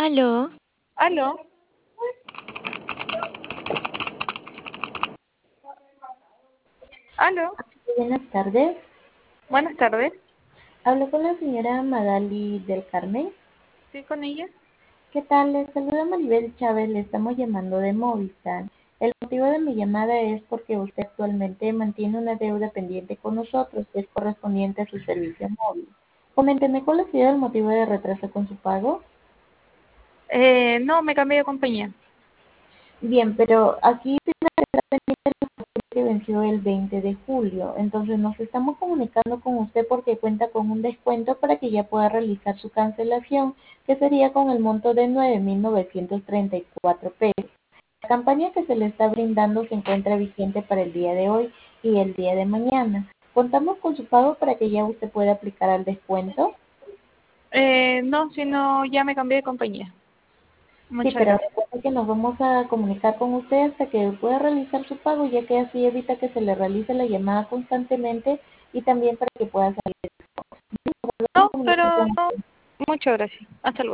Aló, Aló, aló, Buenas tardes. buenas tardes. Hablo con la señora Magali del Carmen. ¿Sí con ella? ¿Qué tal? Les saluda Maribel Chávez. Le estamos llamando de Movistar. El motivo de mi llamada es porque usted actualmente mantiene una deuda pendiente con nosotros que es correspondiente a su servicio móvil. Coménteme cuál ha sido el motivo de retraso con su pago. No, me cambié de compañía. Bien, pero aquí que venció el 20 de julio. Entonces nos estamos comunicando con usted porque cuenta con un descuento para que ya pueda realizar su cancelación, que sería con el monto de 9.934 pesos. La campaña que se le está brindando se encuentra vigente para el día de hoy y el día de mañana. Contamos con su pago para que ya usted pueda aplicar al descuento. No, sino ya me cambié de compañía. Sí, Muchas pero gracias. recuerde que nos vamos a comunicar con usted hasta que pueda realizar su pago, ya que así evita que se le realice la llamada constantemente y también para que pueda salir. No, Comunicar pero con no, usted. muchas gracias. Hasta luego.